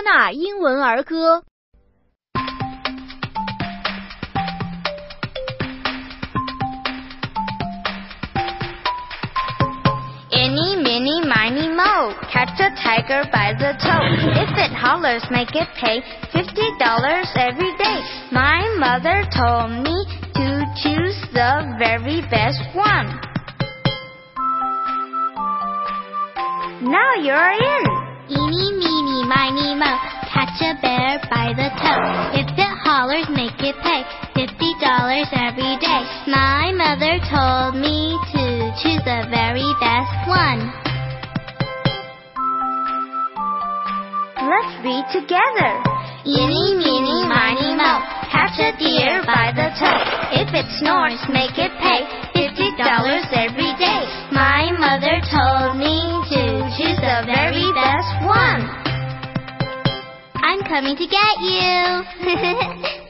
波纳英文儿歌。 Eeny, meeny, miny, moe. Catch a tiger by the toe. If it hollers, make it pay $50 every day. My mother told me to choose the very best one. Now you're in. Eeny, meeny, miny, moe. Catch a bear by the toe. If it hollers, make it pay $50 every day. My mother told me to choose the very best one. Let's read together. Eeny, meeny, miny, moe. Catch a deer by the toe. If it snores, make it pay $50 every day. My mother told me to choose the very best one. I'm coming to get you.